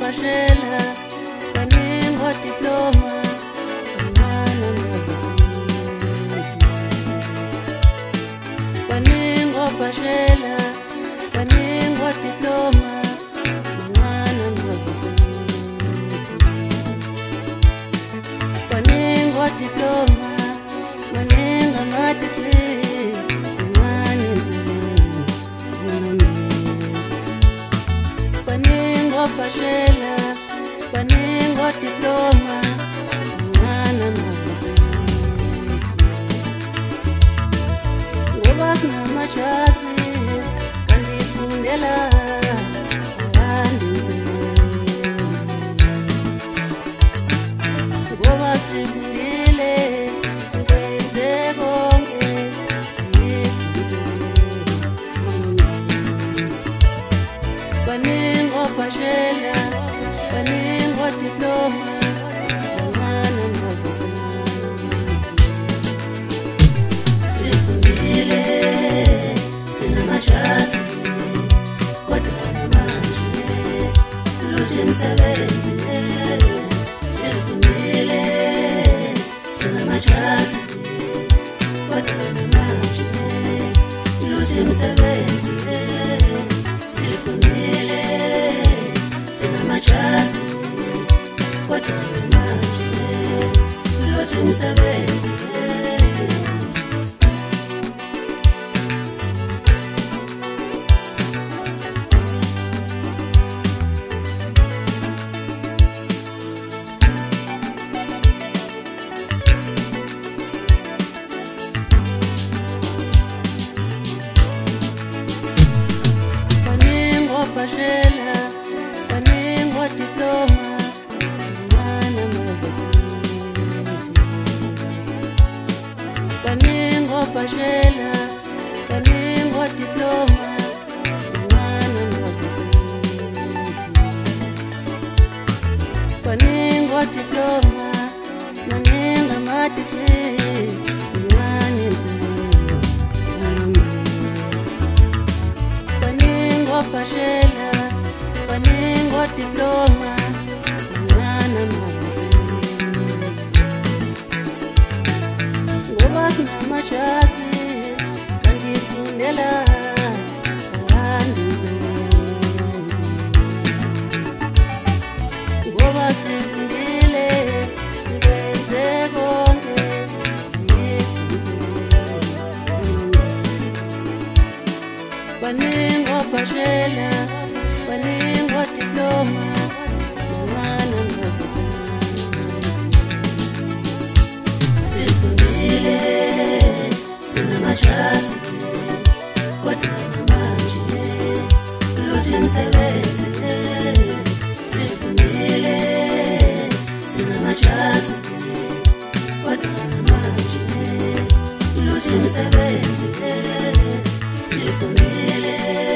bashela baningo diploma umwana mabhizinisi baningo bashela baningo diploma umwana mabhizinisi baningo diploma baninga ma-degree umwana baningo bashela baningo diploma umwana mabhizinisi ngoba sinamajasi kanti sifundela umsebenzi ngoba sifundile sikwenze konke baningo bashela baningo diploma umwana mabhizinisi sifundile sinamajasi kodwa manje luthi msebenzi sifundile sinamajasi kodwa manje luthi msebenzi sifundile sinamajasi kodwa manje luthi msebenzi bashela baningo diploma umwana mabhizinisi baningo bashela baningo diploma umwana mabhizinisi baningo diploma baninga ma-degree umwana baningo bashela baningo diploma umwana mabhizinisi ngoba sinamajasi kanti sifundela umsebenzi ngoba sifundile sikwenze konke baningo bashela baningo diploma umwana mabhizinisi sifundile sinamajasi kodwa manje luthi msebenzi sifundile sinamajasi kodwa manje luthi msebenzi sifundile